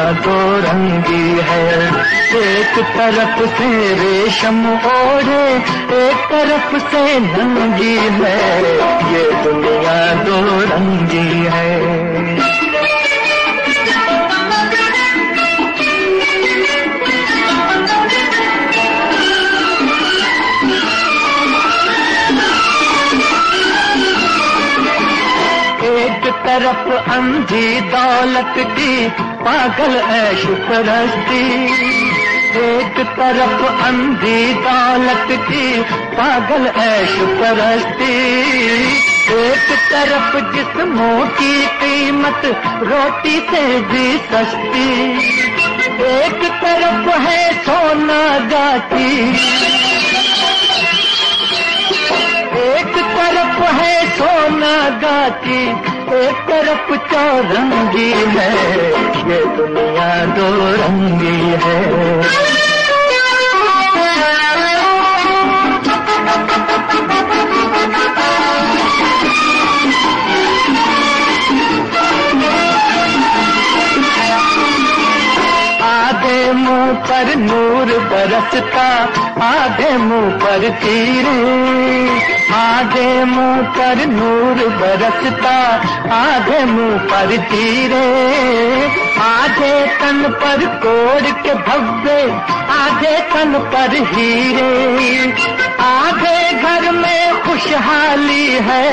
दो रंगी है। एक तरफ से रेशम ओढ़े, एक तरफ से नंगी है, ये दुनिया दो रंगी है। एक तरफ अंधी दौलत की पागल ऐश परस्ती, एक तरफ अंधी दौलत की पागल ऐश परस्ती, एक तरफ जिस्मों की कीमत रोटी से भी सस्ती, एक तरफ है सोना गाती, एक तरफ है सोना गाती, एक तरफ चौरंगी है, ये दुनिया दो रंगी है। आधे मुंह पर नूर बरसता, आधे मुंह पर तीरे, आधे मुंह पर नूर बरसता, आधे मुंह पर तीरे, आधे तन पर कोड़ के धब्बे, आधे तन पर हीरे, आधे घर में खुशहाली है,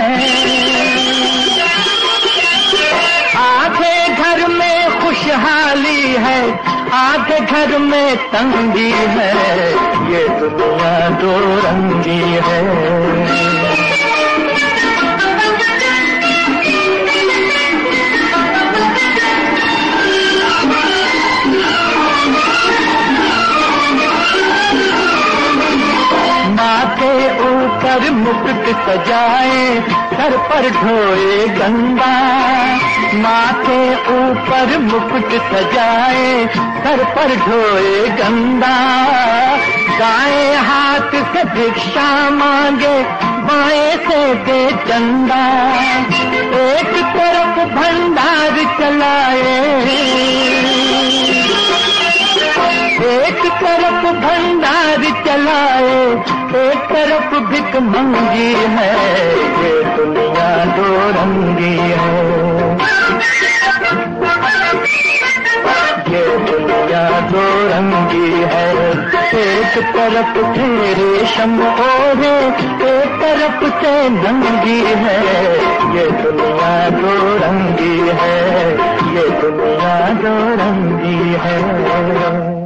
आधे घर में खुशहाली है, आधे घर में तंगी है, ये दुनिया दो रंगी है। माथे ऊपर मुकुट सजाए, सर पर ढोए गंगा, माथे ऊपर मुकुट सजाए, सर पर ढोए गंगा, दाएं हाथ से भिक्षा मांगे, बाएं से दे चंदा, एक तरफ भंडार चलाए, एक तरफ भंडार चलाए, एक तरफ भिख मंगी है, ये दुनिया दो रंगी है, ये दुनिया दो रंगी है। एक तरफ से रेशम ओढ़े, एक तरफ से नंगी है, ये दुनिया दो रंगी है, ये दुनिया दो रंगी है।